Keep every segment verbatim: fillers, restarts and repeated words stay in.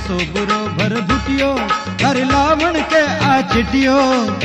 कसो बुरो भर भुटियो हर लावण के आ चिटियो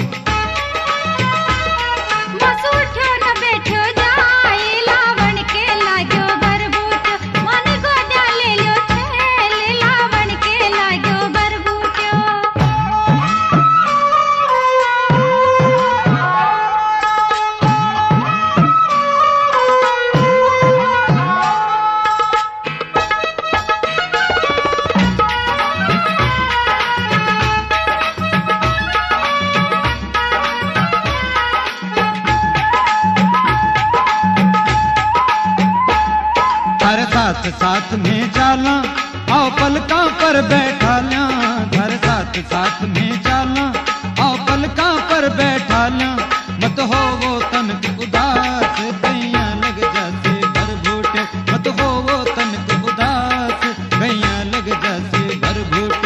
साथ साथ में चाला आओ पलका पर बैठा ल्या घर साथ साथ में चाला आओ पलका पर बैठा ल्या मत हो वो तन के उदास गैया लग जासे भर भूटे मत हो वो तन के उदास गैया लग जासे भर भूटे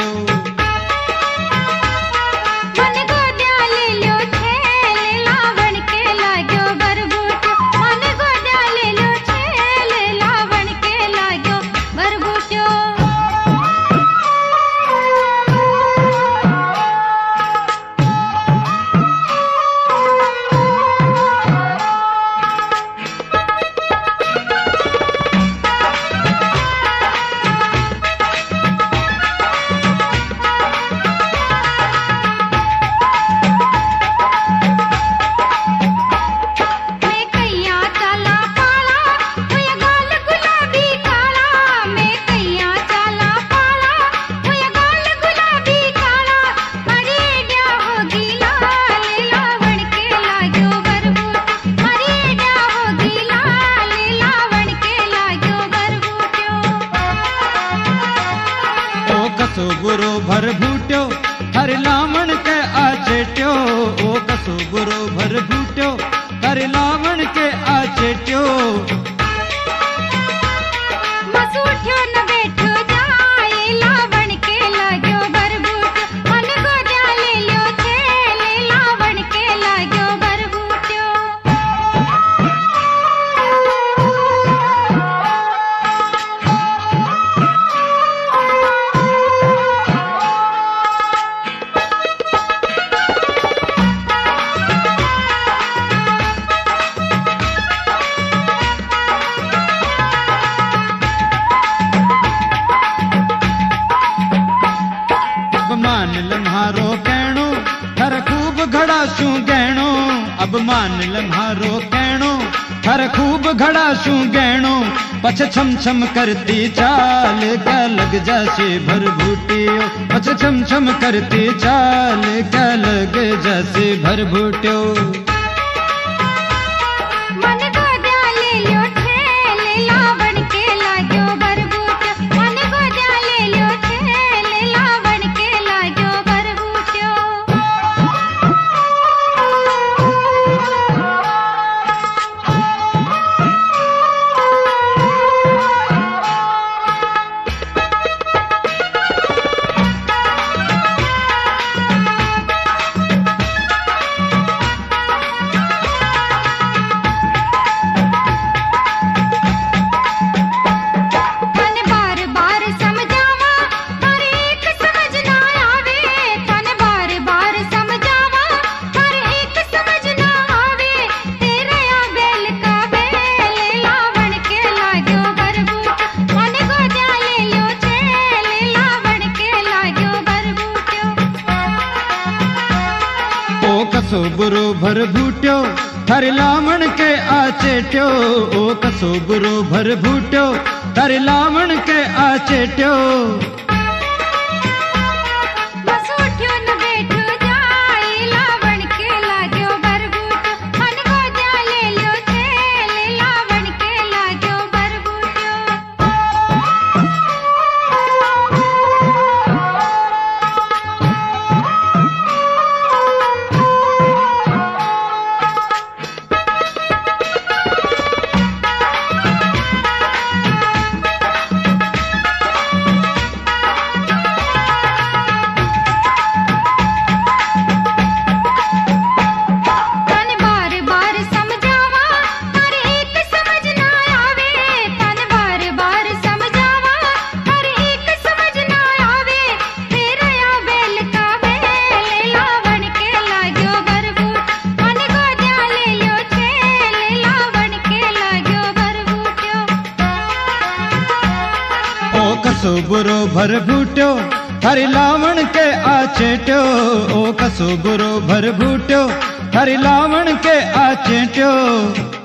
कसो बुरो भर भूट्यो हर लावण के आ चेट्यो ओ कसो बुरो भर भूट्यो हर लावण के आ चेट्यो मसूठ्यो न बैठो जाए लावण के लाग्यो भर भूट्यो मन गोद्या ले लो छेले लावण के लाग्यो भर भूट्यो मान लम्हारो कहणो हर खूब घड़ा शू गहणो अब मान लम्हारो कहणो हर खूब घड़ा शू गहणो पछ छम छम करती चाल क्या लग जासे भर भूटियो पछ छम छम करती चाल क्या लग जासे भर भूटियो कसो बुरो भर भूट्यो हर लावण के आ चेट्यो ओ कसो बुरो भर भूट्यो हर लावण के आ चेट्यो बुरो भर भूट्यो थारी लावण के आचेट्यो। ओ कसो बुरो भर भूट्यो थारी लावण के आचेट्यो।